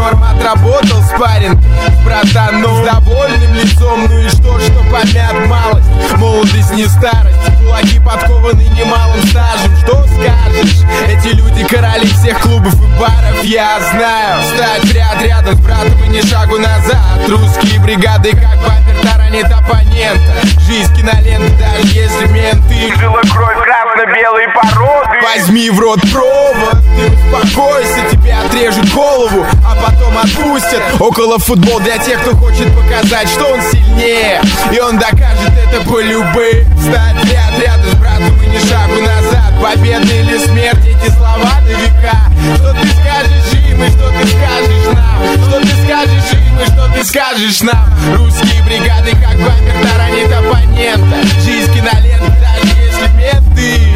норм, отработал спарринг братан, ну с довольным лицом. Ну и что помят малость, молодость не старость. Кулаки подкованы немалым стажем. Что скажешь? Эти люди короли всех клубов и баров. Я знаю, стать в ряд рядом с братом и ни шагу назад. Русские бригады как бампер таранит оппонента. Жизнь кинолента, даже если менты жила кровь красно-белой породы. Возьми в рот провод, ты успокойся, тебе отрежут голову, а потом отпустят. Около футбол для тех, кто хочет показать, что он сильнее, и он докажет это по любым. Встать в ряд рядом с братом и ни шагу назад. Победа или смерть, эти слова на века. Что ты скажешь им и что ты скажешь нам? Что ты скажешь им и что ты скажешь нам? Русские бригады как бампер таранит оппонента. Жизнь кинолента, даже если менты